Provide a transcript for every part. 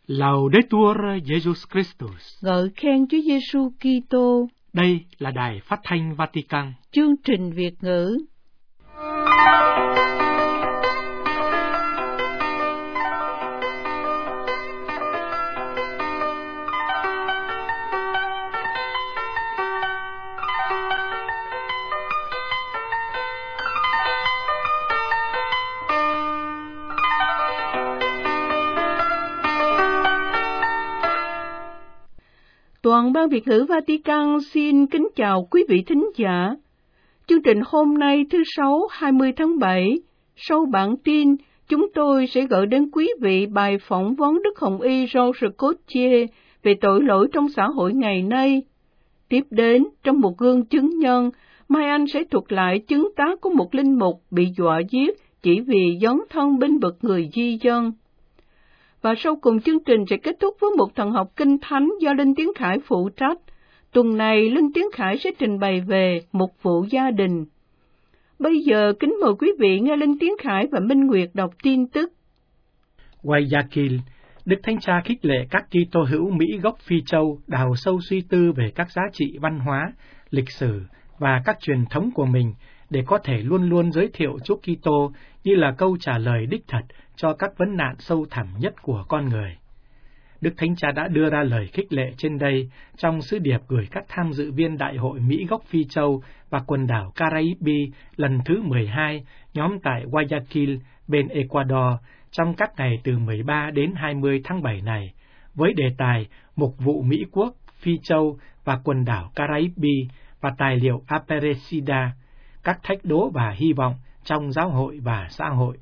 Laudetur Jesus Christus. Ngợi khen Chúa Giêsu Kitô. Đây là Đài Phát thanh Vatican. Chương trình Việt ngữ. Toàn ban Việt ngữ Vatican xin kính chào quý vị thính giả. Chương trình hôm nay thứ Sáu 20 tháng 7, sau bản tin, chúng tôi sẽ gửi đến quý vị bài phỏng vấn Đức Hồng Y Georges Coetzee về tội lỗi trong xã hội ngày nay. Tiếp đến, trong một gương chứng nhân, Mai Anh sẽ thuật lại chứng tá của một linh mục bị dọa giết chỉ vì dấn thân bênh vực người di dân. Và sau cùng chương trình sẽ kết thúc với một thần học kinh thánh do Linh Tiến Khải phụ trách. Tuần này, Linh Tiến Khải sẽ trình bày về một vụ gia đình. Bây giờ, kính mời quý vị nghe Linh Tiến Khải và Minh Nguyệt đọc tin tức. Guayaquil, Đức Thánh Cha khích lệ các Kitô hữu Mỹ gốc Phi Châu đào sâu suy tư về các giá trị văn hóa, lịch sử và các truyền thống của mình để có thể luôn luôn giới thiệu Chúa Kitô như là câu trả lời đích thật cho các vấn nạn sâu thẳm nhất của con người. Đức Thánh Cha đã đưa ra lời khích lệ trên đây trong sứ điệp gửi các tham dự viên Đại hội Mỹ gốc Phi Châu và quần đảo Caribe lần thứ 12, nhóm tại Guayaquil, bên Ecuador, trong các ngày từ 13 đến 20 tháng 7 này, với đề tài Mục vụ Mỹ Quốc, Phi Châu và quần đảo Caribe và tài liệu Aparecida, các thách đố và hy vọng trong giáo hội và xã hội.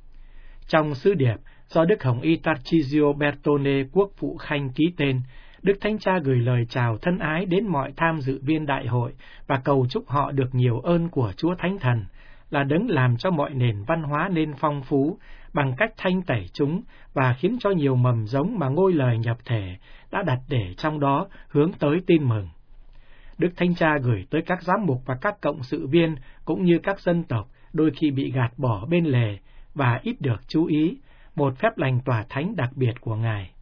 Trong sứ điệp do Đức Hồng Y Tarcisio Bertone Quốc vụ Khanh ký tên, Đức Thánh Cha gửi lời chào thân ái đến mọi tham dự viên đại hội và cầu chúc họ được nhiều ơn của Chúa Thánh Thần, là đấng làm cho mọi nền văn hóa nên phong phú bằng cách thanh tẩy chúng và khiến cho nhiều mầm giống mà ngôi lời nhập thể đã đặt để trong đó hướng tới tin mừng. Đức Thánh Cha gửi tới các giám mục và các cộng sự viên cũng như các dân tộc đôi khi bị gạt bỏ bên lề và ít được chú ý, một phép lành tỏa thánh đặc biệt của Ngài.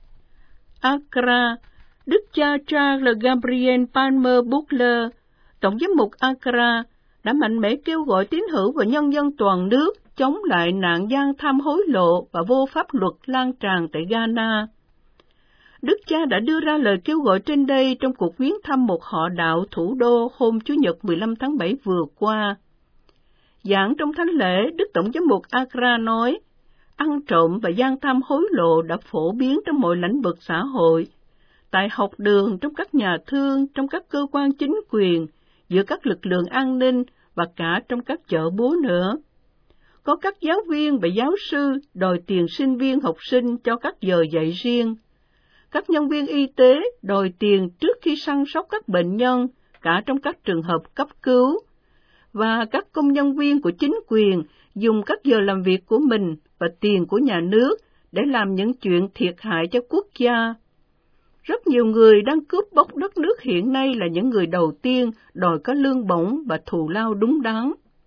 Accra, Đức cha Charles Gabriel Palmer Butler, Tổng giám mục Accra, đã mạnh mẽ kêu gọi tín hữu và nhân dân toàn nước chống lại nạn gian tham hối lộ và vô pháp luật lan tràn tại Ghana. Đức cha đã đưa ra lời kêu gọi trên đây trong cuộc viếng thăm một họ đạo thủ đô hôm Chủ nhật 15 tháng 7 vừa qua. Giảng trong thánh lễ, Đức Tổng giám mục Accra nói, ăn trộm và gian tham hối lộ đã phổ biến trong mọi lĩnh vực xã hội, tại học đường, trong các nhà thương, trong các cơ quan chính quyền, giữa các lực lượng an ninh và cả trong các chợ búa nữa. Có các giáo viên và giáo sư đòi tiền sinh viên học sinh cho các giờ dạy riêng. Các nhân viên y tế đòi tiền trước khi săn sóc các bệnh nhân, cả trong các trường hợp cấp cứu. Và các công nhân viên của chính quyền dùng các giờ làm việc của mình và tiền của nhà nước để làm những chuyện thiệt hại cho quốc gia. Rất nhiều người đang cướp bóc đất nước hiện nay là những người đầu tiên đòi có lương bổng và thù lao đúng đắn.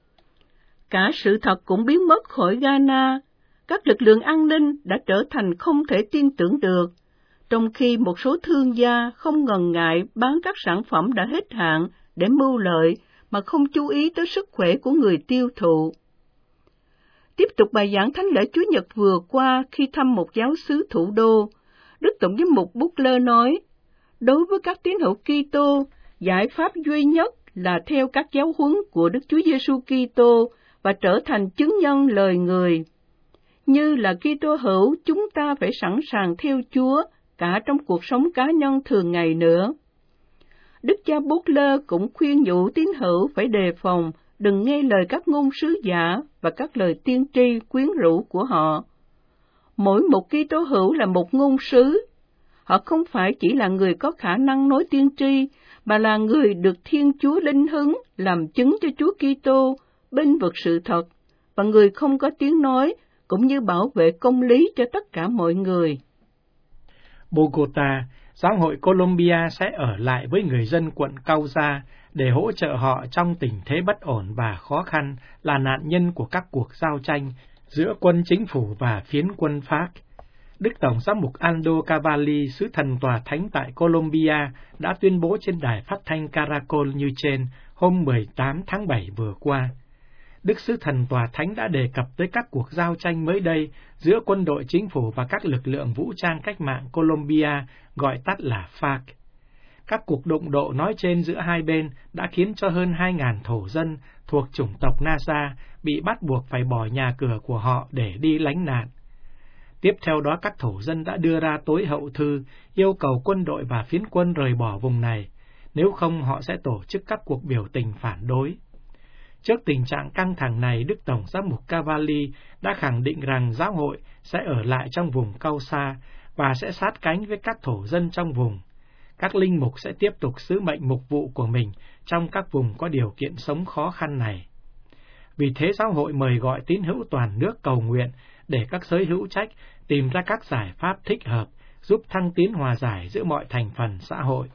Cả sự thật cũng biến mất khỏi Ghana. Các lực lượng an ninh đã trở thành không thể tin tưởng được, trong khi một số thương gia không ngần ngại bán các sản phẩm đã hết hạn để mưu lợi mà không chú ý tới sức khỏe của người tiêu thụ. Tiếp tục bài giảng thánh lễ Chúa Nhật vừa qua khi thăm một giáo xứ thủ đô, Đức Tổng giám mục Butler nói, đối với các tín hữu Kitô, giải pháp duy nhất là theo các giáo huấn của Đức Chúa Giêsu Kitô và trở thành chứng nhân lời người. Như là Kitô hữu, chúng ta phải sẵn sàng theo Chúa cả trong cuộc sống cá nhân thường ngày nữa. Đức cha Butler cũng khuyên nhủ tín hữu phải đề phòng, đừng nghe lời các ngôn sứ giả và các lời tiên tri quyến rũ của họ. Mỗi một Kitô hữu là một ngôn sứ. Họ không phải chỉ là người có khả năng nói tiên tri, mà là người được Thiên Chúa linh hứng làm chứng cho Chúa Kitô, bênh vực sự thật, và người không có tiếng nói, cũng như bảo vệ công lý cho tất cả mọi người. Bogota, Giáo hội Colombia sẽ ở lại với người dân quận Cauca để hỗ trợ họ trong tình thế bất ổn và khó khăn là nạn nhân của các cuộc giao tranh giữa quân chính phủ và phiến quân FARC. Đức Tổng giám mục Aldo Cavalli, sứ thần tòa thánh tại Colombia, đã tuyên bố trên đài phát thanh Caracol như trên hôm 18 tháng 7 vừa qua. Đức sứ thần tòa thánh đã đề cập tới các cuộc giao tranh mới đây giữa quân đội chính phủ và các lực lượng vũ trang cách mạng Colombia, gọi tắt là FARC. Các cuộc đụng độ nói trên giữa hai bên đã khiến cho hơn 2.000 thổ dân thuộc chủng tộc Nasa bị bắt buộc phải bỏ nhà cửa của họ để đi lánh nạn. Tiếp theo đó, các thổ dân đã đưa ra tối hậu thư yêu cầu quân đội và phiến quân rời bỏ vùng này, nếu không họ sẽ tổ chức các cuộc biểu tình phản đối. Trước tình trạng căng thẳng này, Đức Tổng giám mục Cavalli đã khẳng định rằng giáo hội sẽ ở lại trong vùng Causa và sẽ sát cánh với các thổ dân trong vùng. Các linh mục sẽ tiếp tục sứ mệnh mục vụ của mình trong các vùng có điều kiện sống khó khăn này. Vì thế giáo hội mời gọi tín hữu toàn nước cầu nguyện để các giới hữu trách tìm ra các giải pháp thích hợp, giúp thăng tiến hòa giải giữa mọi thành phần xã hội.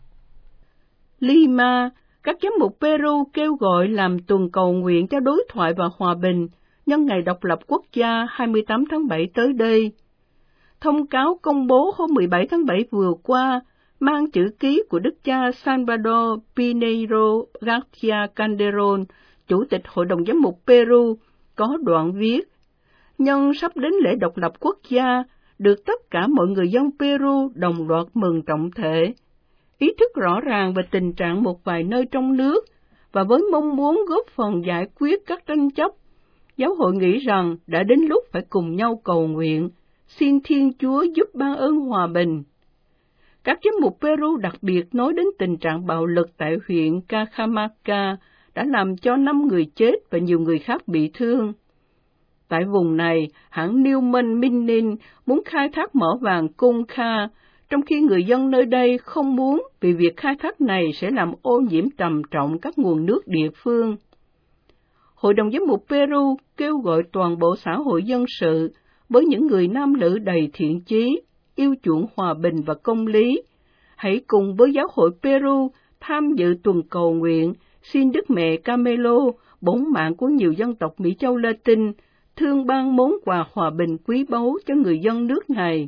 Lima, các giám mục Peru kêu gọi làm tuần cầu nguyện cho đối thoại và hòa bình nhân ngày độc lập quốc gia 28 tháng 7 tới đây. Thông cáo công bố hôm 17 tháng 7 vừa qua mang chữ ký của Đức cha Salvador Pineiro Garcia Calderón, Chủ tịch Hội đồng Giám mục Peru, có đoạn viết: nhân sắp đến lễ độc lập quốc gia, được tất cả mọi người dân Peru đồng loạt mừng trọng thể. Ý thức rõ ràng về tình trạng một vài nơi trong nước và với mong muốn góp phần giải quyết các tranh chấp, giáo hội nghĩ rằng đã đến lúc phải cùng nhau cầu nguyện, xin Thiên Chúa giúp ban ơn hòa bình. Các giám mục Peru đặc biệt nói đến tình trạng bạo lực tại huyện Cajamarca đã làm cho 5 người chết và nhiều người khác bị thương. Tại vùng này, hãng Newman Minin muốn khai thác mỏ vàng Conca, trong khi người dân nơi đây không muốn vì việc khai thác này sẽ làm ô nhiễm trầm trọng các nguồn nước địa phương. Hội đồng Giám mục Peru kêu gọi toàn bộ xã hội dân sự với những người nam nữ đầy thiện chí, yêu chuộng hòa bình và công lý, hãy cùng với giáo hội Peru tham dự tuần cầu nguyện, xin Đức Mẹ Camelo, bổn mạng của nhiều dân tộc Mỹ Châu Latin, thương ban món quà hòa bình quý báu cho người dân nước này.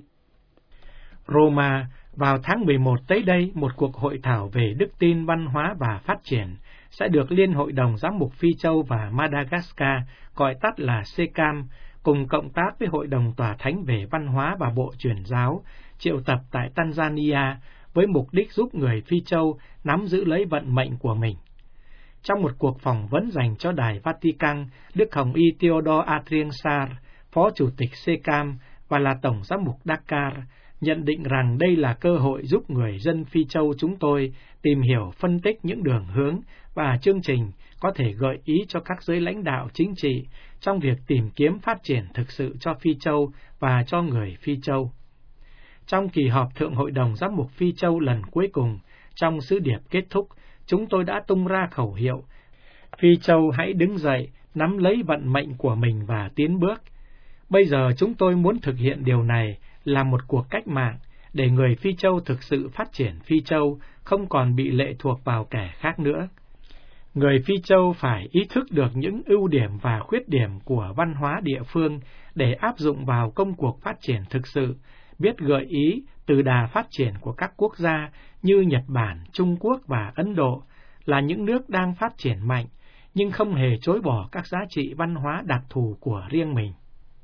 Roma, vào tháng 11 tới đây, một cuộc hội thảo về đức tin, văn hóa và phát triển sẽ được Liên Hội đồng Giám mục Phi Châu và Madagascar, gọi tắt là SECAM, cùng cộng tác với Hội đồng Tòa Thánh về Văn hóa và Bộ Truyền giáo, triệu tập tại Tanzania với mục đích giúp người Phi Châu nắm giữ lấy vận mệnh của mình. Trong một cuộc phỏng vấn dành cho Đài Vatican, Đức Hồng Y Theodore Adrien Sarr, Phó Chủ tịch SECAM và là Tổng Giám mục Dakar, nhận định rằng đây là cơ hội giúp người dân Phi Châu chúng tôi tìm hiểu, phân tích những đường hướng và chương trình có thể gợi ý cho các giới lãnh đạo chính trị trong việc tìm kiếm phát triển thực sự cho Phi Châu và cho người Phi Châu. Trong kỳ họp Thượng Hội đồng Giám mục Phi Châu lần cuối cùng, trong sứ điệp kết thúc, chúng tôi đã tung ra khẩu hiệu: Phi Châu hãy đứng dậy, nắm lấy vận mệnh của mình và tiến bước. Bây giờ chúng tôi muốn thực hiện điều này là một cuộc cách mạng, để người Phi Châu thực sự phát triển Phi Châu, không còn bị lệ thuộc vào kẻ khác nữa. Người Phi Châu phải ý thức được những ưu điểm và khuyết điểm của văn hóa địa phương để áp dụng vào công cuộc phát triển thực sự, biết gợi ý từ đà phát triển của các quốc gia như Nhật Bản, Trung Quốc và Ấn Độ, là những nước đang phát triển mạnh, nhưng không hề chối bỏ các giá trị văn hóa đặc thù của riêng mình.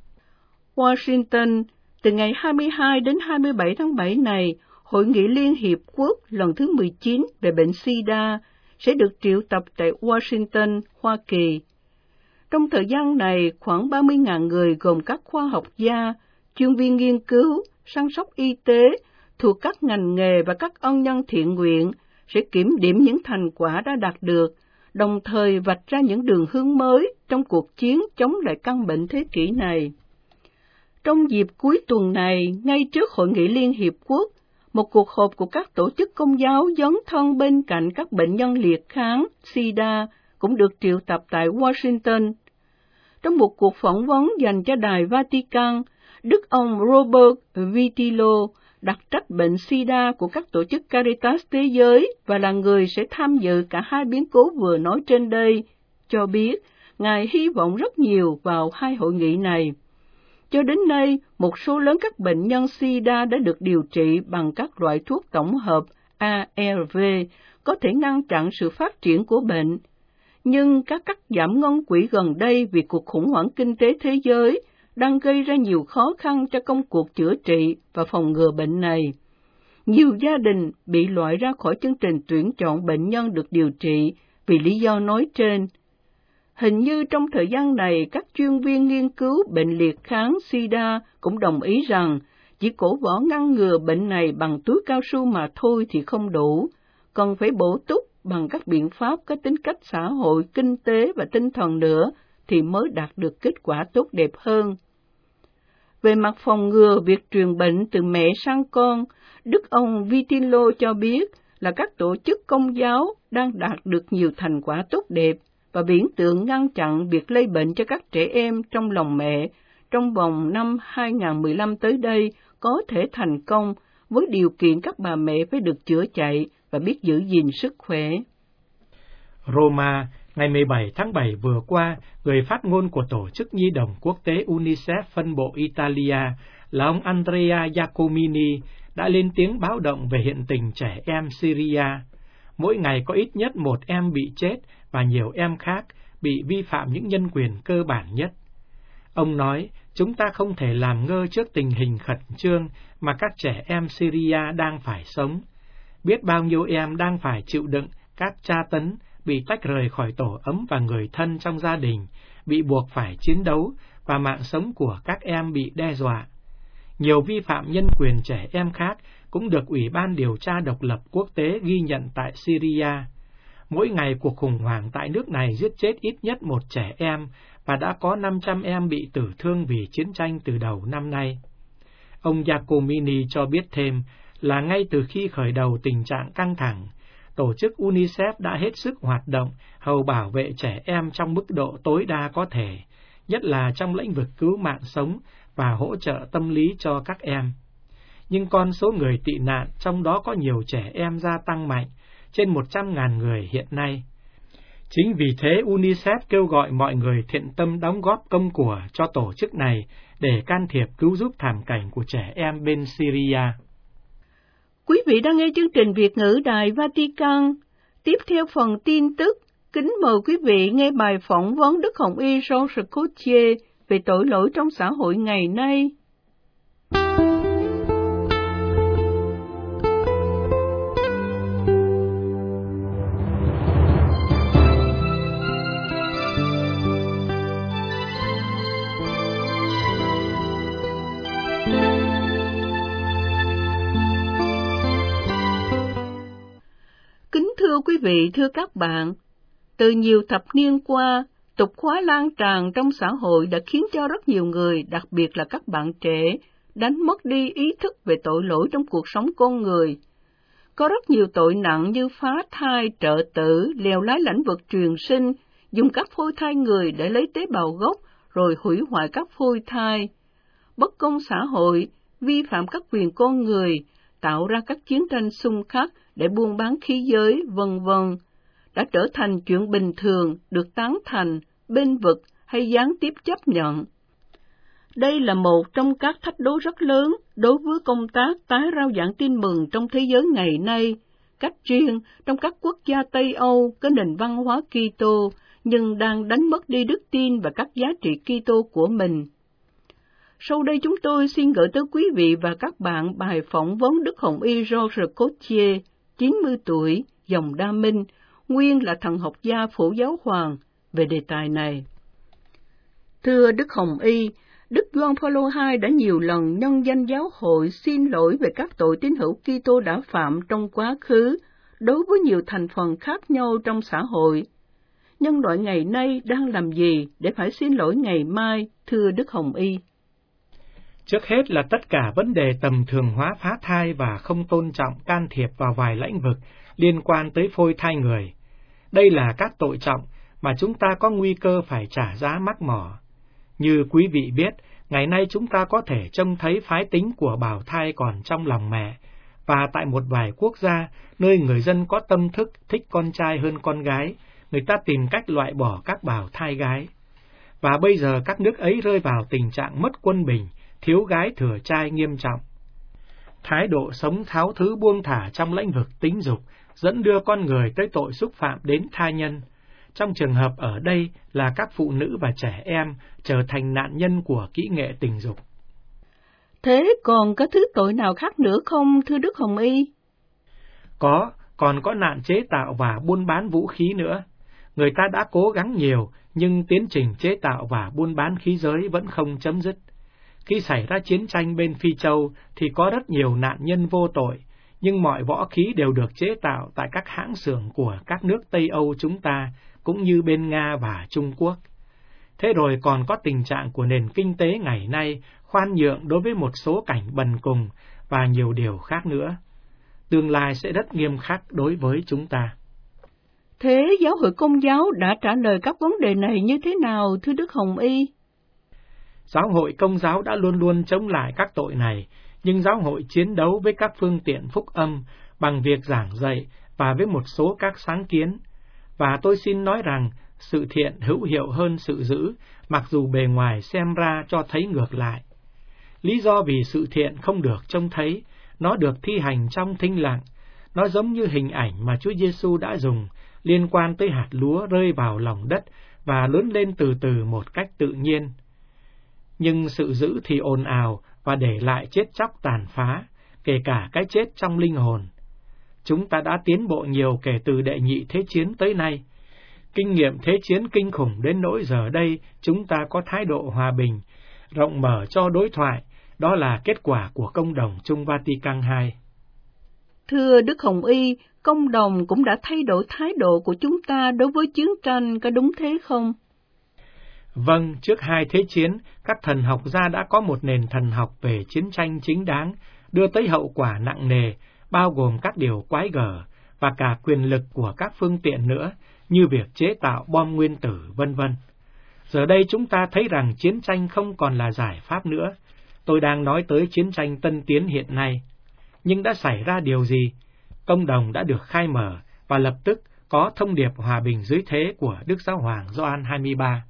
Washington, từ ngày 22 đến 27 tháng 7 này, Hội nghị Liên Hiệp Quốc lần thứ 19 về bệnh SIDA sẽ được triệu tập tại Washington, Hoa Kỳ. Trong thời gian này, khoảng 30.000 người gồm các khoa học gia, chuyên viên nghiên cứu, săn sóc y tế, thuộc các ngành nghề và các ân nhân thiện nguyện sẽ kiểm điểm những thành quả đã đạt được, đồng thời vạch ra những đường hướng mới trong cuộc chiến chống lại căn bệnh thế kỷ này. Trong dịp cuối tuần này, ngay trước Hội nghị Liên Hiệp Quốc, một cuộc họp của các tổ chức công giáo dấn thân bên cạnh các bệnh nhân liệt kháng, SIDA, cũng được triệu tập tại Washington. Trong một cuộc phỏng vấn dành cho Đài Vatican, Đức ông Robert Vitillo, đặc trách bệnh SIDA của các tổ chức Caritas Thế giới và là người sẽ tham dự cả hai biến cố vừa nói trên đây, cho biết Ngài hy vọng rất nhiều vào hai hội nghị này. Cho đến nay, một số lớn các bệnh nhân SIDA đã được điều trị bằng các loại thuốc tổng hợp ARV, có thể ngăn chặn sự phát triển của bệnh. Nhưng các cắt giảm ngân quỹ gần đây vì cuộc khủng hoảng kinh tế thế giới đang gây ra nhiều khó khăn cho công cuộc chữa trị và phòng ngừa bệnh này. Nhiều gia đình bị loại ra khỏi chương trình tuyển chọn bệnh nhân được điều trị vì lý do nói trên. Hình như trong thời gian này, các chuyên viên nghiên cứu bệnh liệt kháng SIDA cũng đồng ý rằng chỉ cổ võ ngăn ngừa bệnh này bằng túi cao su mà thôi thì không đủ, cần phải bổ túc bằng các biện pháp có tính cách xã hội, kinh tế và tinh thần nữa thì mới đạt được kết quả tốt đẹp hơn. Về mặt phòng ngừa việc truyền bệnh từ mẹ sang con, Đức ông Vitilo cho biết là các tổ chức công giáo đang đạt được nhiều thành quả tốt đẹp và viễn tượng ngăn chặn việc lây bệnh cho các trẻ em trong lòng mẹ trong vòng năm 2015 tới đây có thể thành công với điều kiện các bà mẹ phải được chữa chạy và biết giữ gìn sức khỏe. Roma, ngày 17 tháng 7 vừa qua, người phát ngôn của Tổ chức Nhi đồng Quốc tế UNICEF phân bộ Italia là ông Andrea Giacomini đã lên tiếng báo động về hiện tình trẻ em Syria. Mỗi ngày có ít nhất một em bị chết và nhiều em khác bị vi phạm những nhân quyền cơ bản nhất. Ông nói, chúng ta không thể làm ngơ trước tình hình khẩn trương mà các trẻ em Syria đang phải sống. Biết bao nhiêu em đang phải chịu đựng các tra tấn, bị tách rời khỏi tổ ấm và người thân trong gia đình, bị buộc phải chiến đấu và mạng sống của các em bị đe dọa. Nhiều vi phạm nhân quyền trẻ em khác cũng được Ủy ban điều tra độc lập quốc tế ghi nhận tại Syria. Mỗi ngày cuộc khủng hoảng tại nước này giết chết ít nhất một trẻ em và đã có 500 em bị tử thương vì chiến tranh từ đầu năm nay. Ông Giacomini cho biết thêm là ngay từ khi khởi đầu tình trạng căng thẳng, tổ chức UNICEF đã hết sức hoạt động hầu bảo vệ trẻ em trong mức độ tối đa có thể, nhất là trong lĩnh vực cứu mạng sống và hỗ trợ tâm lý cho các em. Nhưng con số người tị nạn, trong đó có nhiều trẻ em gia tăng mạnh, trên 100.000 người hiện nay. Chính vì thế UNICEF kêu gọi mọi người thiện tâm đóng góp công của cho tổ chức này để can thiệp cứu giúp thảm cảnh của trẻ em bên Syria. Quý vị đang nghe chương trình Việt ngữ Đài Vatican. Tiếp theo phần tin tức, kính mời quý vị nghe bài phỏng vấn Đức Hồng Y George Coutier về tội lỗi trong xã hội ngày nay. Thưa quý vị, thưa các bạn, từ nhiều thập niên qua, tục khóa lan tràn trong xã hội đã khiến cho rất nhiều người, đặc biệt là các bạn trẻ, đánh mất đi ý thức về tội lỗi trong cuộc sống con người. Có rất nhiều tội nặng như phá thai, trợ tử, lèo lái lãnh vực truyền sinh, dùng các phôi thai người để lấy tế bào gốc rồi hủy hoại các phôi thai. Bất công xã hội, vi phạm các quyền con người, tạo ra các chiến tranh xung khắc để buôn bán khí giới, vân vân, đã trở thành chuyện bình thường, được tán thành, bênh vực hay gián tiếp chấp nhận. Đây là một trong các thách đố rất lớn đối với công tác tái rao giảng tin mừng trong thế giới ngày nay, cách riêng trong các quốc gia Tây Âu có nền văn hóa Kitô nhưng đang đánh mất đi đức tin và các giá trị Kitô của mình. Sau đây chúng tôi xin gửi tới quý vị và các bạn bài phỏng vấn Đức Hồng Y George Coutier, 90 tuổi, dòng Đa Minh, nguyên là thần học gia Phổ Giáo Hoàng, về đề tài này. Thưa Đức Hồng Y, Đức Gioan Phaolô II đã nhiều lần nhân danh giáo hội xin lỗi về các tội tín hữu Kitô đã phạm trong quá khứ đối với nhiều thành phần khác nhau trong xã hội. Nhân loại ngày nay đang làm gì để phải xin lỗi ngày mai, thưa Đức Hồng Y? Trước hết là tất cả vấn đề tầm thường hóa phá thai và không tôn trọng can thiệp vào vài lĩnh vực liên quan tới phôi thai người. Đây là các tội trọng mà chúng ta có nguy cơ phải trả giá mắc mỏ. Như quý vị biết, ngày nay chúng ta có thể trông thấy phái tính của bào thai còn trong lòng mẹ, và tại một vài quốc gia, nơi người dân có tâm thức thích con trai hơn con gái, người ta tìm cách loại bỏ các bào thai gái. và bây giờ các nước ấy rơi vào tình trạng mất quân bình, thiếu gái thừa trai nghiêm trọng. Thái độ sống tháo thứ buông thả trong lĩnh vực tính dục dẫn đưa con người tới tội xúc phạm đến tha nhân. Trong trường hợp ở đây là các phụ nữ và trẻ em trở thành nạn nhân của kỹ nghệ tình dục. Thế còn có thứ tội nào khác nữa không, thưa Đức Hồng Y? Còn có nạn chế tạo và buôn bán vũ khí nữa. Người ta đã cố gắng nhiều, nhưng tiến trình chế tạo và buôn bán khí giới vẫn không chấm dứt. Khi xảy ra chiến tranh bên Phi Châu thì có rất nhiều nạn nhân vô tội, nhưng mọi võ khí đều được chế tạo tại các hãng xưởng của các nước Tây Âu chúng ta, cũng như bên Nga và Trung Quốc. Thế rồi còn có tình trạng của nền kinh tế ngày nay khoan nhượng đối với một số cảnh bần cùng và nhiều điều khác nữa. Tương lai sẽ rất nghiêm khắc đối với chúng ta. Thế giáo hội Công giáo đã trả lời các vấn đề này như thế nào, thưa Đức Hồng Y? Giáo hội Công giáo đã luôn luôn chống lại các tội này, nhưng giáo hội chiến đấu với các phương tiện phúc âm bằng việc giảng dạy và với một số các sáng kiến. Và tôi xin nói rằng, sự thiện hữu hiệu hơn sự dữ, mặc dù bề ngoài xem ra cho thấy ngược lại. Lý do vì sự thiện không được trông thấy, nó được thi hành trong thinh lặng. Nó giống như hình ảnh mà Chúa Giêsu đã dùng, liên quan tới hạt lúa rơi vào lòng đất và lớn lên từ từ một cách tự nhiên. Nhưng sự dữ thì ồn ào và để lại chết chóc tàn phá, kể cả cái chết trong linh hồn. Chúng ta đã tiến bộ nhiều kể từ đệ nhị thế chiến tới nay. Kinh nghiệm thế chiến kinh khủng đến nỗi giờ đây chúng ta có thái độ hòa bình, rộng mở cho đối thoại. Đó là kết quả của Công đồng Chung Vatican II. Thưa Đức Hồng Y, Công đồng cũng đã thay đổi thái độ của chúng ta đối với chiến tranh, có đúng thế không? Vâng, trước hai thế chiến, các thần học gia đã có một nền thần học về chiến tranh chính đáng, đưa tới hậu quả nặng nề, bao gồm các điều quái gở và cả quyền lực của các phương tiện nữa, như việc chế tạo bom nguyên tử, vân vân. Giờ đây chúng ta thấy rằng chiến tranh không còn là giải pháp nữa. Tôi đang nói tới chiến tranh tân tiến hiện nay. Nhưng đã xảy ra điều gì? Công đồng đã được khai mở và lập tức có thông điệp hòa bình dưới thế của Đức Giáo hoàng Gioan 23.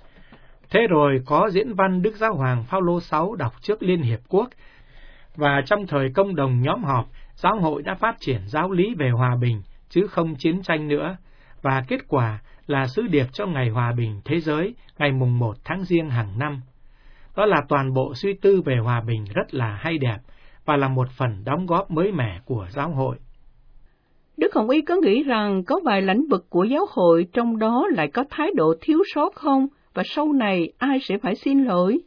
Thế rồi có diễn văn Đức Giáo hoàng Phaolô 6 đọc trước Liên Hiệp Quốc, và trong thời công đồng nhóm họp, giáo hội đã phát triển giáo lý về hòa bình, chứ không chiến tranh nữa, và kết quả là sứ điệp cho Ngày Hòa bình Thế giới, ngày mùng 1 tháng Giêng hàng năm. Đó là toàn bộ suy tư về hòa bình rất là hay đẹp, và là một phần đóng góp mới mẻ của giáo hội. Đức Hồng Y có nghĩ rằng có vài lĩnh vực của giáo hội trong đó lại có thái độ thiếu sót không? Và sau này ai sẽ phải xin lỗi?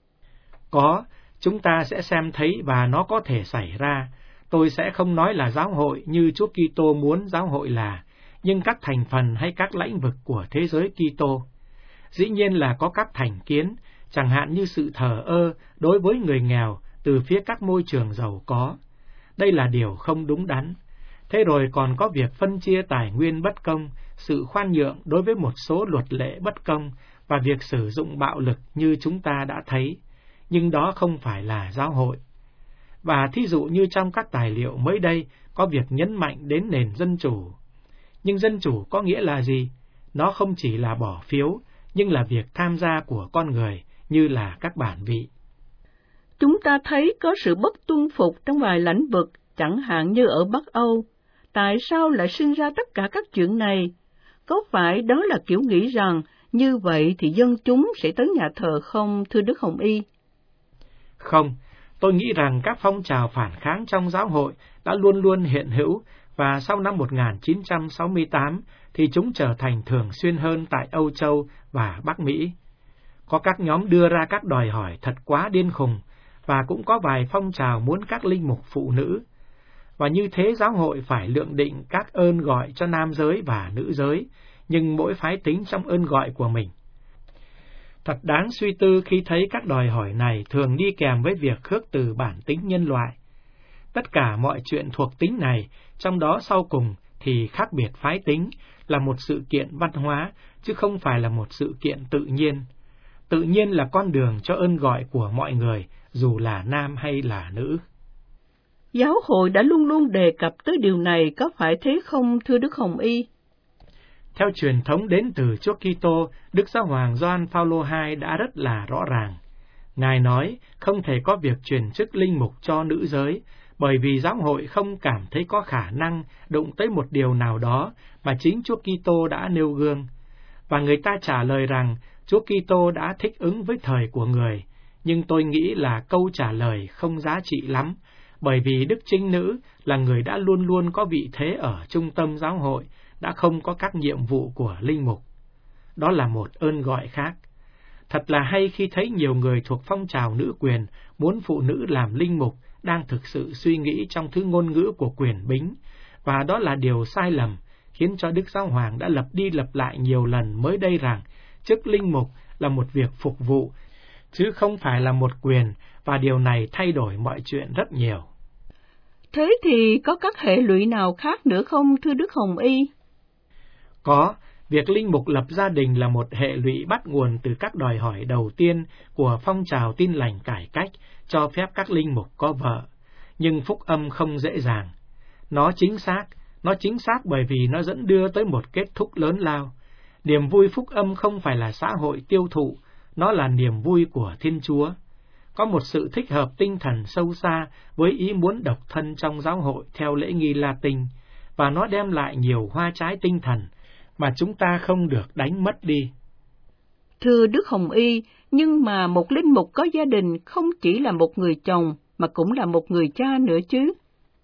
Có, chúng ta sẽ xem thấy và nó có thể xảy ra. Tôi sẽ không nói là giáo hội như Chúa Kitô muốn giáo hội là, nhưng các thành phần hay các lĩnh vực của thế giới Kitô. Dĩ nhiên là có các thành kiến, chẳng hạn như sự thờ ơ đối với người nghèo từ phía các môi trường giàu có. Đây là điều không đúng đắn. Thế rồi còn có việc phân chia tài nguyên bất công, sự khoan nhượng đối với một số luật lệ bất công và việc sử dụng bạo lực như chúng ta đã thấy. Nhưng đó không phải là giáo hội. Và thí dụ như trong các tài liệu mới đây có việc nhấn mạnh đến nền dân chủ. Nhưng dân chủ có nghĩa là gì? Nó không chỉ là bỏ phiếu, nhưng là việc tham gia của con người như là các bản vị. Chúng ta thấy có sự bất tuân phục trong vài lĩnh vực, chẳng hạn như ở Bắc Âu. Tại sao lại sinh ra tất cả các chuyện này? Có phải đó là kiểu nghĩ rằng như vậy thì dân chúng sẽ tới nhà thờ không, thưa Đức Hồng Y? Không, tôi nghĩ rằng các phong trào phản kháng trong giáo hội đã luôn luôn hiện hữu, và sau năm 1968 thì chúng trở thành thường xuyên hơn tại Âu Châu và Bắc Mỹ. Có các nhóm đưa ra các đòi hỏi thật quá điên khùng, và cũng có vài phong trào muốn các linh mục phụ nữ. Và như thế giáo hội phải lượng định các ơn gọi cho nam giới và nữ giới, nhưng mỗi phái tính trong ơn gọi của mình. Thật đáng suy tư khi thấy các đòi hỏi này thường đi kèm với việc khước từ bản tính nhân loại. Tất cả mọi chuyện thuộc tính này, trong đó sau cùng thì khác biệt phái tính, là một sự kiện văn hóa, chứ không phải là một sự kiện tự nhiên. Tự nhiên là con đường cho ơn gọi của mọi người, dù là nam hay là nữ. Giáo hội đã luôn luôn đề cập tới điều này, có phải thế không, thưa Đức Hồng Y? Theo truyền thống đến từ Chúa Kitô, Đức Giáo hoàng Gioan Phaolô II đã rất là rõ ràng. Ngài nói không thể có việc truyền chức linh mục cho nữ giới, bởi vì giáo hội không cảm thấy có khả năng đụng tới một điều nào đó mà chính Chúa Kitô đã nêu gương. Và người ta trả lời rằng Chúa Kitô đã thích ứng với thời của người, nhưng tôi nghĩ là câu trả lời không giá trị lắm, bởi vì Đức Trinh Nữ là người đã luôn luôn có vị thế ở trung tâm giáo hội, đã không có các nhiệm vụ của linh mục. Đó là một ơn gọi khác. Thật là hay khi thấy nhiều người thuộc phong trào nữ quyền muốn phụ nữ làm linh mục đang thực sự suy nghĩ trong thứ ngôn ngữ của quyền bính, và đó là điều sai lầm, khiến cho Đức Giáo Hoàng đã lặp đi lặp lại nhiều lần mới đây rằng chức linh mục là một việc phục vụ, chứ không phải là một quyền, và điều này thay đổi mọi chuyện rất nhiều. Thế thì có các hệ lụy nào khác nữa không, thưa Đức Hồng Y? Có, việc linh mục lập gia đình là một hệ lụy bắt nguồn từ các đòi hỏi đầu tiên của phong trào Tin Lành cải cách, cho phép các linh mục có vợ. Nhưng phúc âm không dễ dàng. Nó chính xác bởi vì nó dẫn đưa tới một kết thúc lớn lao. Niềm vui phúc âm không phải là xã hội tiêu thụ, nó là niềm vui của Thiên Chúa. Có một sự thích hợp tinh thần sâu xa với ý muốn độc thân trong giáo hội theo lễ nghi Latin, và nó đem lại nhiều hoa trái tinh thần mà chúng ta không được đánh mất đi. Thưa Đức Hồng Y, nhưng mà một linh mục có gia đình không chỉ là một người chồng, mà cũng là một người cha nữa chứ.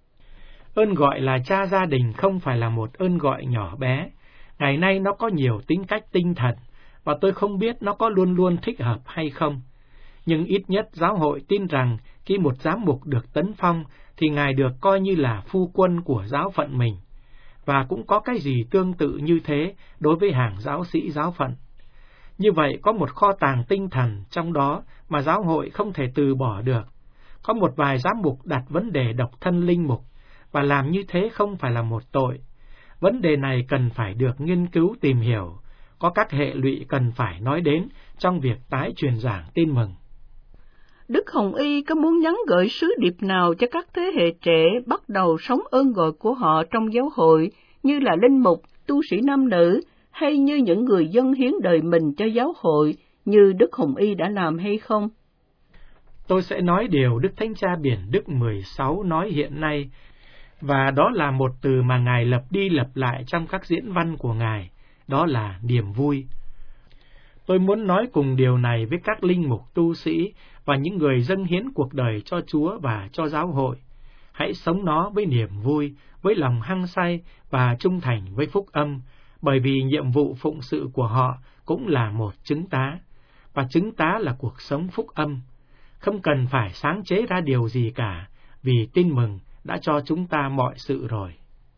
Ơn gọi là cha gia đình không phải là một ơn gọi nhỏ bé. Ngày nay nó có nhiều tính cách tinh thần, và tôi không biết nó có luôn luôn thích hợp hay không. Nhưng ít nhất giáo hội tin rằng khi một giám mục được tấn phong, thì ngài được coi như là phu quân của giáo phận mình. Và cũng có cái gì tương tự như thế đối với hàng giáo sĩ giáo phận. Như vậy có một kho tàng tinh thần trong đó mà giáo hội không thể từ bỏ được. Có một vài giám mục đặt vấn đề độc thân linh mục, và làm như thế không phải là một tội. Vấn đề này cần phải được nghiên cứu tìm hiểu, có các hệ lụy cần phải nói đến trong việc tái truyền giảng tin mừng. Đức Hồng Y có muốn nhắn gửi sứ điệp nào cho các thế hệ trẻ bắt đầu sống ơn gọi của họ trong giáo hội, như là linh mục, tu sĩ nam nữ, hay như những người dâng hiến đời mình cho giáo hội, như Đức Hồng Y đã làm hay không? Tôi sẽ nói điều Đức Thánh Cha Biển Đức 16 nói hiện nay, và đó là một từ mà Ngài lặp đi lặp lại trong các diễn văn của Ngài, đó là niềm vui. Tôi muốn nói cùng điều này với các linh mục tu sĩ và những người dâng hiến cuộc đời cho Chúa và cho giáo hội. Hãy sống nó với niềm vui, với lòng hăng say và trung thành với phúc âm, bởi vì nhiệm vụ phụng sự của họ cũng là một chứng tá, và chứng tá là cuộc sống phúc âm. Không cần phải sáng chế ra điều gì cả, vì tin mừng đã cho chúng ta mọi sự rồi.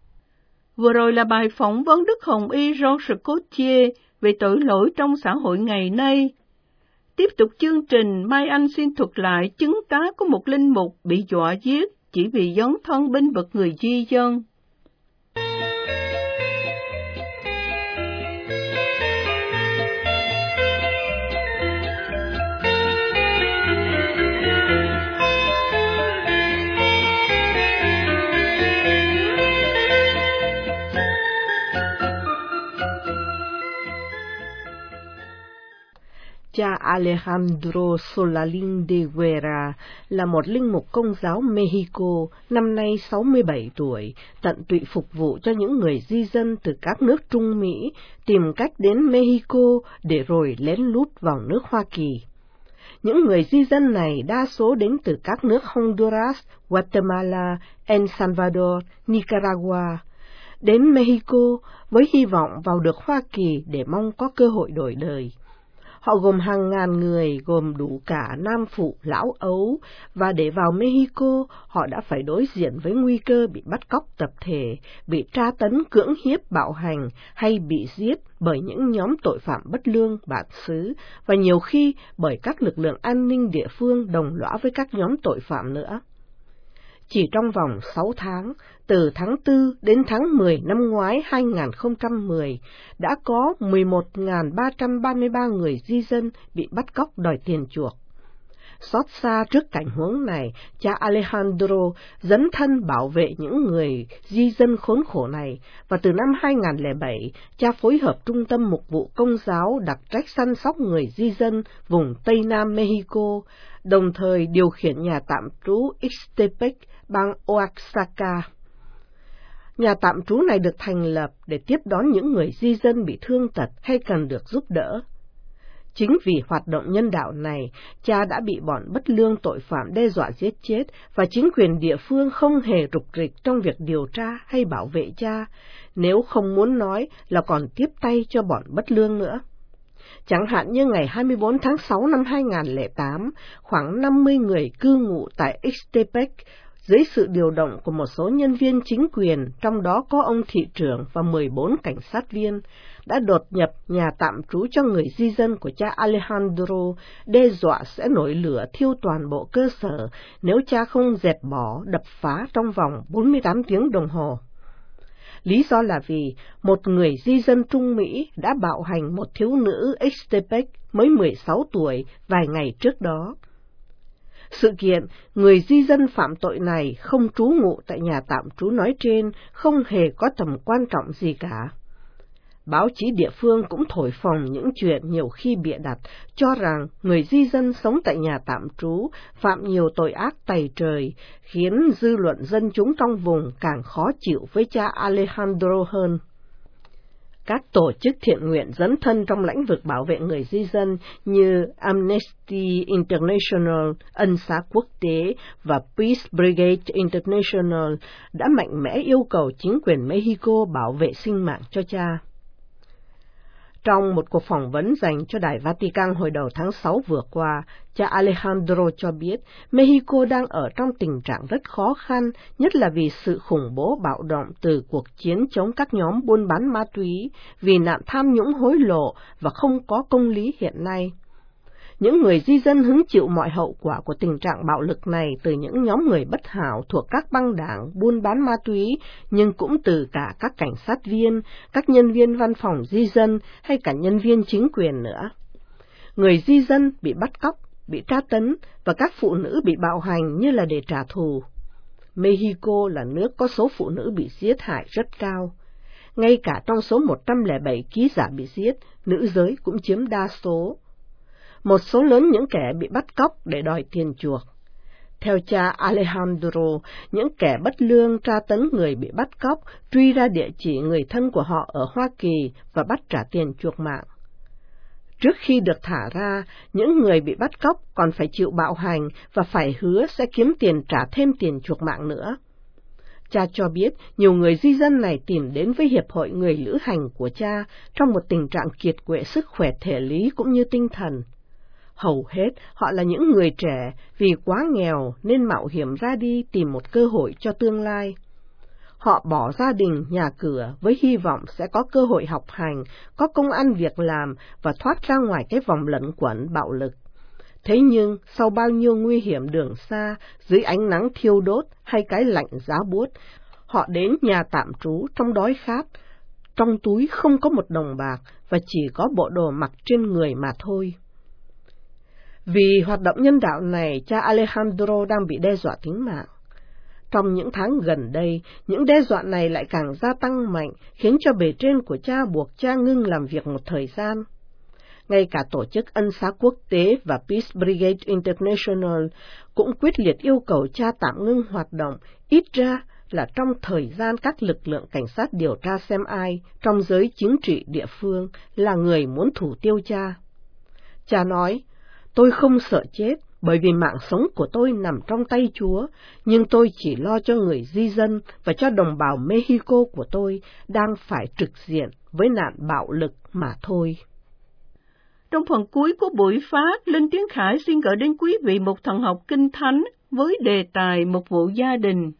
Vừa rồi là bài phỏng vấn Đức Hồng Y Georges Cotier về tội lỗi trong xã hội ngày nay. Tiếp tục chương trình, Mai Anh xin thuật lại chứng tá của một linh mục bị dọa giết chỉ vì dấn thân bênh vực người di dân. Cha Alejandro Solalin de Guerra là một linh mục Công giáo Mexico, năm nay 67 tuổi, tận tụy phục vụ cho những người di dân từ các nước Trung Mỹ tìm cách đến Mexico để rồi lén lút vào nước Hoa Kỳ. Những người di dân này đa số đến từ các nước Honduras, Guatemala, El Salvador, Nicaragua. Đến Mexico với hy vọng vào được Hoa Kỳ để mong có cơ hội đổi đời. Họ gồm hàng ngàn người, gồm đủ cả nam phụ, lão ấu, và để vào Mexico, họ đã phải đối diện với nguy cơ bị bắt cóc tập thể, bị tra tấn cưỡng hiếp bạo hành, hay bị giết bởi những nhóm tội phạm bất lương bản xứ, và nhiều khi bởi các lực lượng an ninh địa phương đồng lõa với các nhóm tội phạm nữa. Chỉ trong vòng 6 tháng, từ tháng 4 đến tháng 10 năm ngoái 2010, đã có 11.333 người di dân bị bắt cóc đòi tiền chuộc. Xót xa trước cảnh huống này, cha Alejandro dấn thân bảo vệ những người di dân khốn khổ này, và từ năm 2007, cha phối hợp Trung tâm Mục vụ Công giáo đặc trách săn sóc người di dân vùng Tây Nam Mexico, đồng thời điều khiển nhà tạm trú Ixtepec, bang Oaxaca. Nhà tạm trú này được thành lập để tiếp đón những người di dân bị thương tật hay cần được giúp đỡ. Chính vì hoạt động nhân đạo này, cha đã bị bọn bất lương tội phạm đe dọa giết chết, và chính quyền địa phương không hề rục rịch trong việc điều tra hay bảo vệ cha, nếu không muốn nói là còn tiếp tay cho bọn bất lương nữa. Chẳng hạn như ngày 24 tháng 6 năm 2008, khoảng 50 người cư ngụ tại Ixtepec, dưới sự điều động của một số nhân viên chính quyền, trong đó có ông thị trưởng và 14 cảnh sát viên, đã đột nhập nhà tạm trú cho người di dân của cha Alejandro, đe dọa sẽ nổi lửa thiêu toàn bộ cơ sở nếu cha không dẹp bỏ, đập phá trong vòng 48 tiếng đồng hồ. Lý do là vì một người di dân Trung Mỹ đã bạo hành một thiếu nữ Ixtepec mới 16 tuổi vài ngày trước đó. Sự kiện người di dân phạm tội này không trú ngụ tại nhà tạm trú nói trên không hề có tầm quan trọng gì cả. Báo chí địa phương cũng thổi phồng những chuyện nhiều khi bịa đặt, cho rằng người di dân sống tại nhà tạm trú phạm nhiều tội ác tày trời, khiến dư luận dân chúng trong vùng càng khó chịu với cha Alejandro hơn. Các tổ chức thiện nguyện dấn thân trong lĩnh vực bảo vệ người di dân như Amnesty International, Ân xá quốc tế và Peace Brigade International đã mạnh mẽ yêu cầu chính quyền Mexico bảo vệ sinh mạng cho cha. Trong một cuộc phỏng vấn dành cho Đài Vatican hồi đầu tháng 6 vừa qua, cha Alejandro cho biết Mexico đang ở trong tình trạng rất khó khăn, nhất là vì sự khủng bố bạo động từ cuộc chiến chống các nhóm buôn bán ma túy, vì nạn tham nhũng hối lộ và không có công lý hiện nay. Những người di dân hứng chịu mọi hậu quả của tình trạng bạo lực này từ những nhóm người bất hảo thuộc các băng đảng buôn bán ma túy, nhưng cũng từ cả các cảnh sát viên, các nhân viên văn phòng di dân hay cả nhân viên chính quyền nữa. Người di dân bị bắt cóc, bị tra tấn và các phụ nữ bị bạo hành như là để trả thù. Mexico là nước có số phụ nữ bị giết hại rất cao. Ngay cả trong số 107 ký giả bị giết, nữ giới cũng chiếm đa số. Một số lớn những kẻ bị bắt cóc để đòi tiền chuộc. Theo cha Alejandro, những kẻ bất lương tra tấn người bị bắt cóc, truy ra địa chỉ người thân của họ ở Hoa Kỳ và bắt trả tiền chuộc mạng. Trước khi được thả ra, những người bị bắt cóc còn phải chịu bạo hành và phải hứa sẽ kiếm tiền trả thêm tiền chuộc mạng nữa. Cha cho biết nhiều người di dân này tìm đến với Hiệp hội Người lữ hành của cha trong một tình trạng kiệt quệ sức khỏe thể lý cũng như tinh thần. Hầu hết họ là những người trẻ vì quá nghèo nên mạo hiểm ra đi tìm một cơ hội cho tương lai. Họ bỏ gia đình, nhà cửa với hy vọng sẽ có cơ hội học hành, có công ăn việc làm và thoát ra ngoài cái vòng lẩn quẩn bạo lực. Thế nhưng sau bao nhiêu nguy hiểm đường xa, dưới ánh nắng thiêu đốt hay cái lạnh giá buốt, họ đến nhà tạm trú trong đói khát, trong túi không có một đồng bạc và chỉ có bộ đồ mặc trên người mà thôi. Vì hoạt động nhân đạo này, cha Alejandro đang bị đe dọa tính mạng. Trong những tháng gần đây, những đe dọa này lại càng gia tăng mạnh, khiến cho bề trên của cha buộc cha ngưng làm việc một thời gian. Ngay cả tổ chức Ân xá quốc tế và Peace Brigade International cũng quyết liệt yêu cầu cha tạm ngưng hoạt động, ít ra là trong thời gian các lực lượng cảnh sát điều tra xem ai trong giới chính trị địa phương là người muốn thủ tiêu cha. Cha nói, tôi không sợ chết bởi vì mạng sống của tôi nằm trong tay Chúa, nhưng tôi chỉ lo cho người di dân và cho đồng bào Mexico của tôi đang phải trực diện với nạn bạo lực mà thôi. Trong phần cuối của buổi phát, Linh Tiến Khải xin gửi đến quý vị một thần học kinh thánh với đề tài Mục vụ gia đình.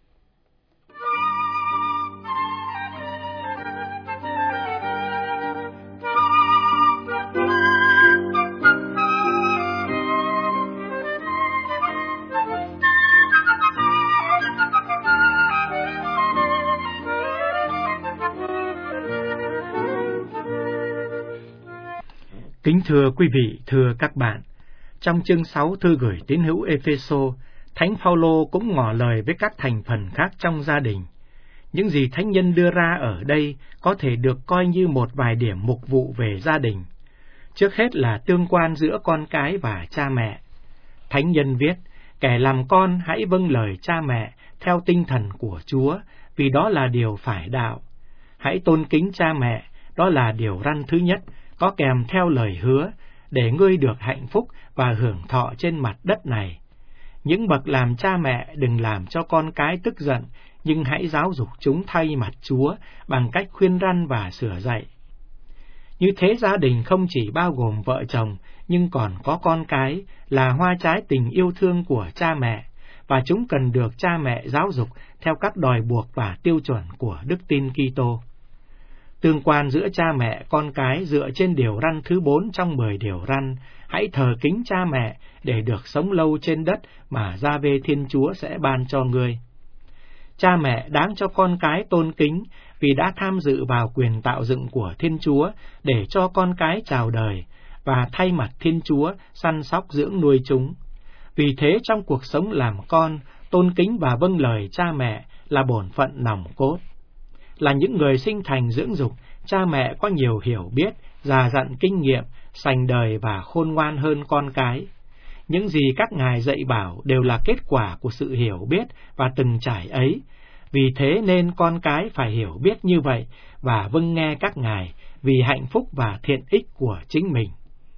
Kính thưa quý vị, thưa các bạn, Trong chương 6 thư gửi tín hữu Ê-phê-sô, Thánh Phaolô cũng ngỏ lời với các thành phần khác trong gia đình. Những gì thánh nhân đưa ra ở đây có thể được coi như một vài điểm mục vụ về gia đình. Trước hết là tương quan giữa con cái và cha mẹ. Thánh nhân viết, kẻ làm con hãy vâng lời cha mẹ theo tinh thần của Chúa, vì đó là điều phải đạo. Hãy tôn kính cha mẹ, đó là điều răn thứ nhất, có kèm theo lời hứa, để ngươi được hạnh phúc và hưởng thọ trên mặt đất này. Những bậc làm cha mẹ đừng làm cho con cái tức giận, nhưng hãy giáo dục chúng thay mặt Chúa bằng cách khuyên răn và sửa dạy. Như thế gia đình không chỉ bao gồm vợ chồng, nhưng còn có con cái là hoa trái tình yêu thương của cha mẹ, và chúng cần được cha mẹ giáo dục theo các đòi buộc và tiêu chuẩn của đức tin Kitô. Tương quan giữa cha mẹ con cái dựa trên điều răn thứ 4 trong 10 điều răn, hãy thờ kính cha mẹ để được sống lâu trên đất mà Gia-vê Thiên Chúa sẽ ban cho ngươi. Cha mẹ đáng cho con cái tôn kính vì đã tham dự vào quyền tạo dựng của Thiên Chúa để cho con cái chào đời và thay mặt Thiên Chúa săn sóc dưỡng nuôi chúng. Vì thế trong cuộc sống làm con, tôn kính và vâng lời cha mẹ là bổn phận nòng cốt. Là những người sinh thành dưỡng dục, cha mẹ có nhiều hiểu biết, già dặn kinh nghiệm, sành đời và khôn ngoan hơn con cái. Những gì các ngài dạy bảo đều là kết quả của sự hiểu biết và từng trải ấy. Vì thế nên con cái phải hiểu biết như vậy và vâng nghe các ngài vì hạnh phúc và thiện ích của chính mình.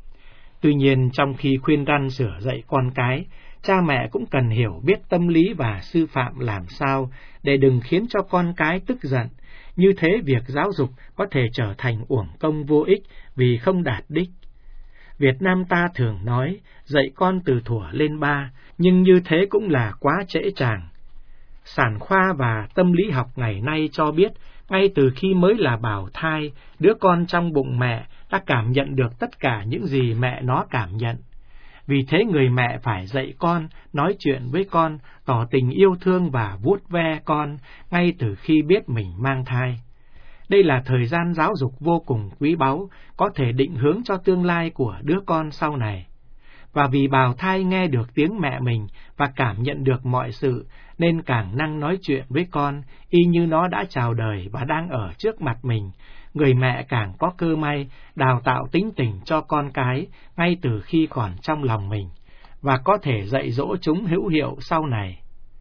Tuy nhiên, trong khi khuyên răn sửa dạy con cái, cha mẹ cũng cần hiểu biết tâm lý và sư phạm làm sao để đừng khiến cho con cái tức giận. Như thế việc giáo dục có thể trở thành uổng công vô ích vì không đạt đích. Việt Nam ta thường nói dạy con từ thuở lên 3, nhưng như thế cũng là quá trễ tràng. Sản khoa và tâm lý học ngày nay cho biết, ngay từ khi mới là bào thai, đứa con trong bụng mẹ đã cảm nhận được tất cả những gì mẹ nó cảm nhận. Vì thế người mẹ phải dạy con, nói chuyện với con, tỏ tình yêu thương và vuốt ve con ngay từ khi biết mình mang thai. Đây là thời gian giáo dục vô cùng quý báu, có thể định hướng cho tương lai của đứa con sau này. Và vì bào thai nghe được tiếng mẹ mình và cảm nhận được mọi sự, nên càng năng nói chuyện với con, y như nó đã chào đời và đang ở trước mặt mình. Người mẹ càng có cơ may đào tạo tính tình cho con cái ngay từ khi còn trong lòng mình, và có thể dạy dỗ chúng hữu hiệu sau này.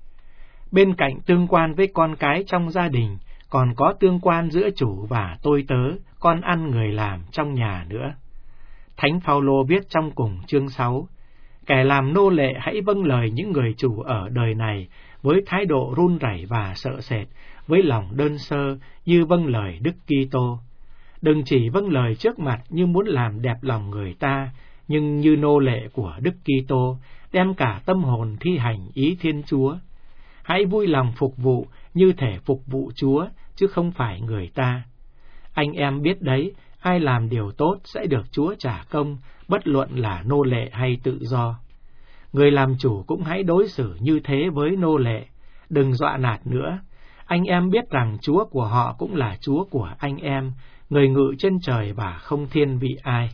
Bên cạnh tương quan với con cái trong gia đình, còn có tương quan giữa chủ và tôi tớ, con ăn người làm trong nhà nữa. Thánh Phaolô viết trong cùng chương 6, kẻ làm nô lệ hãy vâng lời những người chủ ở đời này với thái độ run rẩy và sợ sệt, với lòng đơn sơ như vâng lời Đức Kitô. Đừng chỉ vâng lời trước mặt như muốn làm đẹp lòng người ta, nhưng như nô lệ của Đức Kitô, đem cả tâm hồn thi hành ý Thiên Chúa. Hãy vui lòng phục vụ như thể phục vụ Chúa, chứ không phải người ta. Anh em biết đấy, ai làm điều tốt sẽ được Chúa trả công, bất luận là nô lệ hay tự do. Người làm chủ cũng hãy đối xử như thế với nô lệ, đừng dọa nạt nữa. Anh em biết rằng Chúa của họ cũng là Chúa của anh em, người ngự trên trời và không thiên vị ai.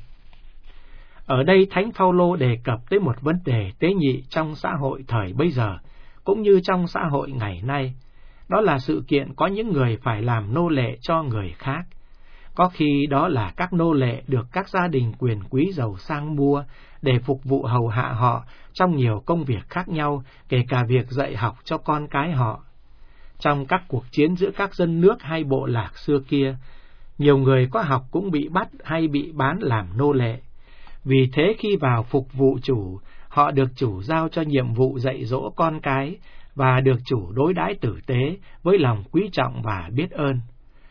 Ở đây Thánh Phaolô đề cập tới một vấn đề tế nhị trong xã hội thời bấy giờ, cũng như trong xã hội ngày nay. Đó là sự kiện có những người phải làm nô lệ cho người khác. Có khi đó là các nô lệ được các gia đình quyền quý giàu sang mua để phục vụ hầu hạ họ trong nhiều công việc khác nhau, kể cả việc dạy học cho con cái họ. Trong các cuộc chiến giữa các dân nước hay bộ lạc xưa kia, nhiều người có học cũng bị bắt hay bị bán làm nô lệ. Vì thế khi vào phục vụ chủ, họ được chủ giao cho nhiệm vụ dạy dỗ con cái và được chủ đối đãi tử tế với lòng quý trọng và biết ơn.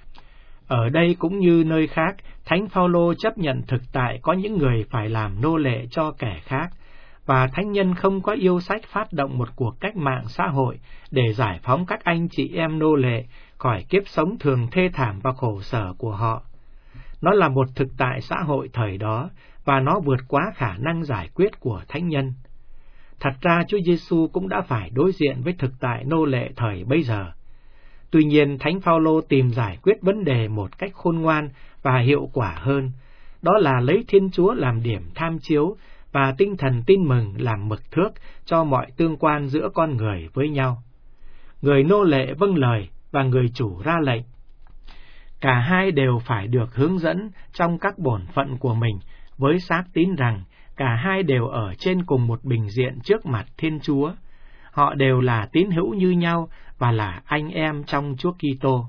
Ở đây cũng như nơi khác, Thánh Phaolô chấp nhận thực tại có những người phải làm nô lệ cho kẻ khác, và thánh nhân không có yêu sách phát động một cuộc cách mạng xã hội để giải phóng các anh chị em nô lệ khỏi kiếp sống thường thê thảm và khổ sở của họ. Nó là một thực tại xã hội thời đó, và nó vượt quá khả năng giải quyết của thánh nhân. Thật ra Chúa Giêsu cũng đã phải đối diện với thực tại nô lệ thời bấy giờ. Tuy nhiên, Thánh Phaolô tìm giải quyết vấn đề một cách khôn ngoan và hiệu quả hơn, đó là lấy Thiên Chúa làm điểm tham chiếu và tinh thần tin mừng làm mực thước cho mọi tương quan giữa con người với nhau. Người nô lệ vâng lời và người chủ ra lệnh. Cả hai đều phải được hướng dẫn trong các bổn phận của mình, với xác tín rằng cả hai đều ở trên cùng một bình diện trước mặt Thiên Chúa. Họ đều là tín hữu như nhau và là anh em trong Chúa Kitô.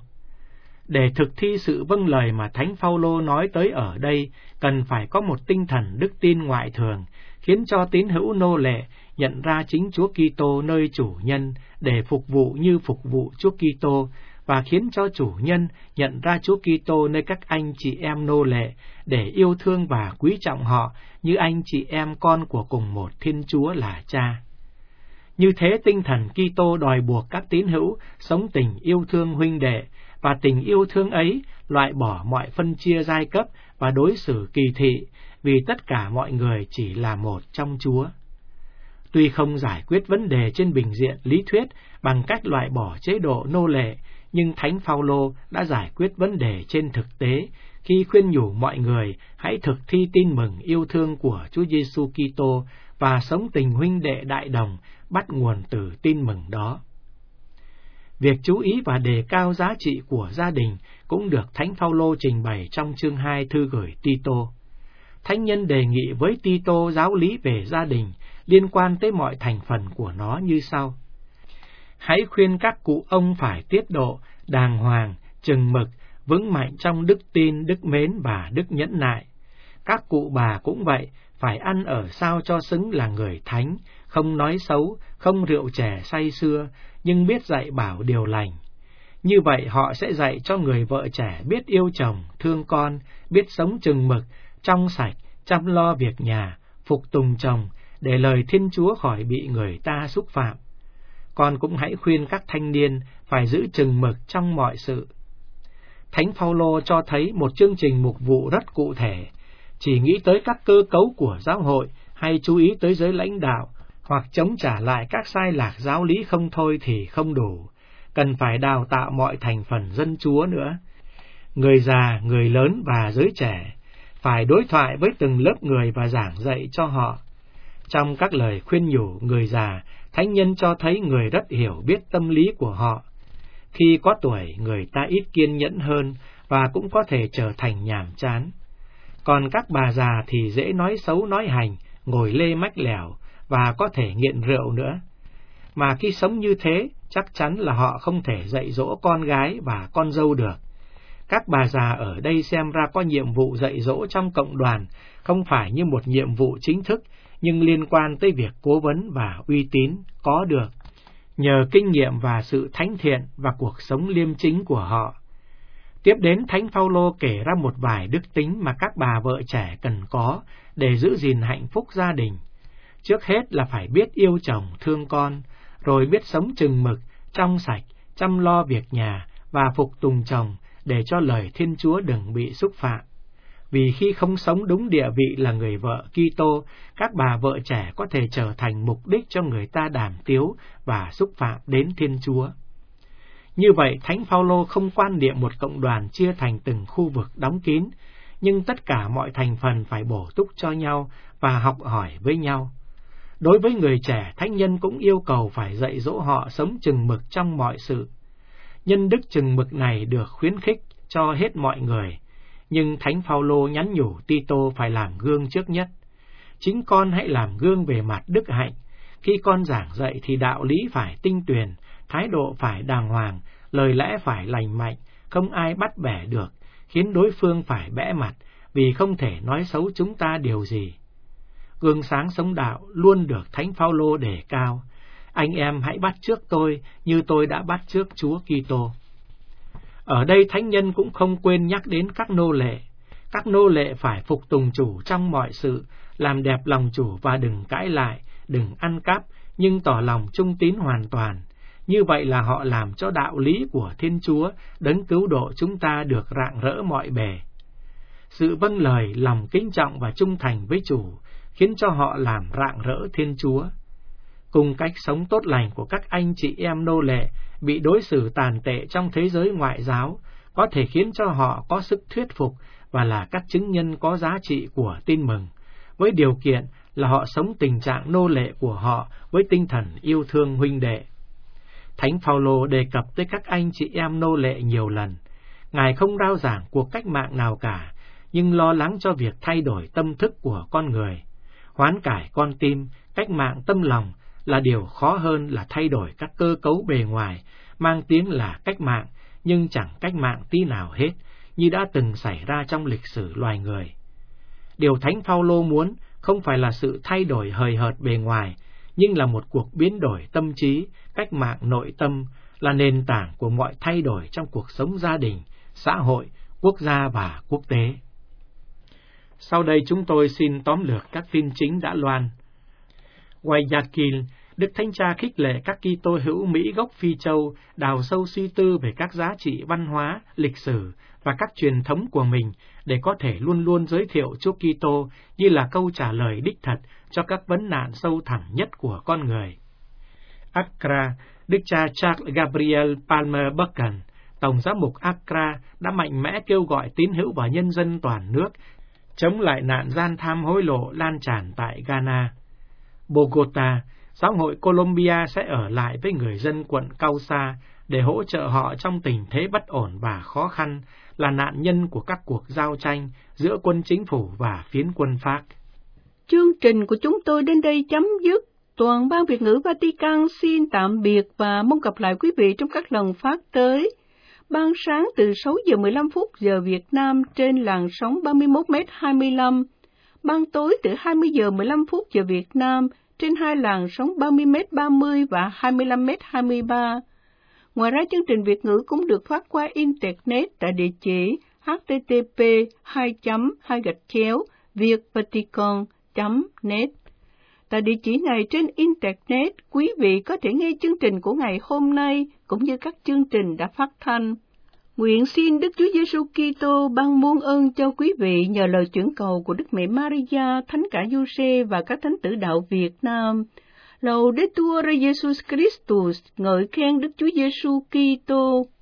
Để thực thi sự vâng lời mà Thánh Phaolô nói tới ở đây, cần phải có một tinh thần đức tin ngoại thường, khiến cho tín hữu nô lệ nhận ra chính Chúa Kitô nơi chủ nhân để phục vụ như phục vụ Chúa Kitô, và khiến cho chủ nhân nhận ra Chúa Kitô nơi các anh chị em nô lệ để yêu thương và quý trọng họ như anh chị em con của cùng một Thiên Chúa là Cha. Như thế, tinh thần Kitô đòi buộc các tín hữu sống tình yêu thương huynh đệ, và tình yêu thương ấy loại bỏ mọi phân chia giai cấp và đối xử kỳ thị, vì tất cả mọi người chỉ là một trong Chúa. Tuy không giải quyết vấn đề trên bình diện lý thuyết bằng cách loại bỏ chế độ nô lệ, nhưng Thánh Phaolô đã giải quyết vấn đề trên thực tế khi khuyên nhủ mọi người hãy thực thi tin mừng yêu thương của Chúa Giêsu Kitô và sống tình huynh đệ đại đồng bắt nguồn từ tin mừng đó. Việc chú ý và đề cao giá trị của gia đình cũng được Thánh Phaolô trình bày trong chương 2 thư gửi Tito. Thánh nhân đề nghị với Tito giáo lý về gia đình liên quan tới mọi thành phần của nó như sau. Hãy khuyên các cụ ông phải tiết độ, đàng hoàng, chừng mực, vững mạnh trong đức tin, đức mến và đức nhẫn nại. Các cụ bà cũng vậy, phải ăn ở sao cho xứng là người thánh, không nói xấu, không rượu chè say sưa, nhưng biết dạy bảo điều lành. Như vậy họ sẽ dạy cho người vợ trẻ biết yêu chồng, thương con, biết sống chừng mực, trong sạch, chăm lo việc nhà, phục tùng chồng, để lời Thiên Chúa khỏi bị người ta xúc phạm. Con cũng hãy khuyên các thanh niên phải giữ chừng mực trong mọi sự. Thánh Phaolô cho thấy một chương trình mục vụ rất cụ thể. Chỉ nghĩ tới các cơ cấu của giáo hội hay chú ý tới giới lãnh đạo hoặc chống trả lại các sai lạc giáo lý không thôi thì không đủ. Cần phải đào tạo mọi thành phần dân Chúa nữa. Người già, người lớn và giới trẻ phải đối thoại với từng lớp người và giảng dạy cho họ. Trong các lời khuyên nhủ người già, Thánh nhân cho thấy người rất hiểu biết tâm lý của họ. Khi có tuổi, người ta ít kiên nhẫn hơn và cũng có thể trở thành nhàm chán. Còn các bà già thì dễ nói xấu nói hành, ngồi lê mách lẻo và có thể nghiện rượu nữa. Mà khi sống như thế, chắc chắn là họ không thể dạy dỗ con gái và con dâu được. Các bà già ở đây xem ra có nhiệm vụ dạy dỗ trong cộng đoàn, không phải như một nhiệm vụ chính thức, nhưng liên quan tới việc cố vấn và uy tín có được, nhờ kinh nghiệm và sự thánh thiện và cuộc sống liêm chính của họ. Tiếp đến, Thánh Phaolô kể ra một vài đức tính mà các bà vợ trẻ cần có để giữ gìn hạnh phúc gia đình. Trước hết là phải biết yêu chồng, thương con, rồi biết sống chừng mực, trong sạch, chăm lo việc nhà và phục tùng chồng để cho lời Thiên Chúa đừng bị xúc phạm. Vì khi không sống đúng địa vị là người vợ Kitô, các bà vợ trẻ có thể trở thành mục đích cho người ta đàm tiếu và xúc phạm đến Thiên Chúa. Như vậy, Thánh Phaolô không quan niệm một cộng đoàn chia thành từng khu vực đóng kín, nhưng tất cả mọi thành phần phải bổ túc cho nhau và học hỏi với nhau. Đối với người trẻ, Thánh nhân cũng yêu cầu phải dạy dỗ họ sống chừng mực trong mọi sự. Nhân đức chừng mực này được khuyến khích cho hết mọi người, nhưng Thánh Phaolô nhắn nhủ Tito phải làm gương trước nhất. Chính con hãy làm gương về mặt đức hạnh. Khi con giảng dạy thì đạo lý phải tinh tuyền, thái độ phải đàng hoàng, lời lẽ phải lành mạnh, không ai bắt bẻ được, khiến đối phương phải bẽ mặt, vì không thể nói xấu chúng ta điều gì. Gương sáng sống đạo luôn được Thánh Phaolô đề cao. Anh em hãy bắt chước tôi như tôi đã bắt chước Chúa Kitô. Ở đây Thánh nhân cũng không quên nhắc đến các nô lệ. Các nô lệ phải phục tùng chủ trong mọi sự, làm đẹp lòng chủ và đừng cãi lại, đừng ăn cắp, nhưng tỏ lòng trung tín hoàn toàn. Như vậy là họ làm cho đạo lý của Thiên Chúa, đấng cứu độ chúng ta được rạng rỡ mọi bề. Sự vâng lời, lòng kính trọng và trung thành với chủ khiến cho họ làm rạng rỡ Thiên Chúa. Cùng cách sống tốt lành của các anh chị em nô lệ bị đối xử tàn tệ trong thế giới ngoại giáo có thể khiến cho họ có sức thuyết phục và là các chứng nhân có giá trị của tin mừng, với điều kiện là họ sống tình trạng nô lệ của họ với tinh thần yêu thương huynh đệ. Thánh Phaolô đề cập tới các anh chị em nô lệ nhiều lần. Ngài không rao giảng cuộc cách mạng nào cả, nhưng lo lắng cho việc thay đổi tâm thức của con người. Hoán cải con tim, cách mạng tâm lòng là điều khó hơn là thay đổi các cơ cấu bề ngoài, mang tiếng là cách mạng, nhưng chẳng cách mạng tí nào hết, như đã từng xảy ra trong lịch sử loài người. Điều Thánh Phaolô muốn không phải là sự thay đổi hời hợt bề ngoài, nhưng là một cuộc biến đổi tâm trí, cách mạng nội tâm, là nền tảng của mọi thay đổi trong cuộc sống gia đình, xã hội, quốc gia và quốc tế. Sau đây chúng tôi xin tóm lược các tin chính đã loan. Guayaquil, Đức Thánh Cha khích lệ các Kitô hữu Mỹ gốc Phi Châu đào sâu suy tư về các giá trị văn hóa, lịch sử và các truyền thống của mình để có thể luôn luôn giới thiệu Chúa Kitô như là câu trả lời đích thật cho các vấn nạn sâu thẳm nhất của con người. Accra, Đức cha Charles Gabriel Palmer Buchan, Tổng giám mục Accra, đã mạnh mẽ kêu gọi tín hữu và nhân dân toàn nước chống lại nạn gian tham hối lộ lan tràn tại Ghana. Bogota, Giáo hội Colombia sẽ ở lại với người dân quận Causa để hỗ trợ họ trong tình thế bất ổn và khó khăn, là nạn nhân của các cuộc giao tranh giữa quân chính phủ và phiến quân Pháp. Chương trình của chúng tôi đến đây chấm dứt. Toàn ban Việt ngữ Vatican xin tạm biệt và mong gặp lại quý vị trong các lần phát tới. Ban sáng từ 6 giờ 15 phút giờ Việt Nam trên làn sóng 31m25, ban tối từ 20 giờ 15 phút giờ Việt Nam trên hai làn sóng 30m30 và 25m23. Ngoài ra, chương trình Việt ngữ cũng được phát qua Internet tại địa chỉ http://việtvatican.net. Tại địa chỉ này trên Internet, quý vị có thể nghe chương trình của ngày hôm nay cũng như các chương trình đã phát thanh. Nguyện xin Đức Chúa Giêsu Kitô ban muôn ơn cho quý vị nhờ lời chuyển cầu của Đức Mẹ Maria, Thánh cả Giuse và các thánh tử đạo Việt Nam. Laudetur Jesus Christus, ngợi khen Đức Chúa Giêsu Kitô.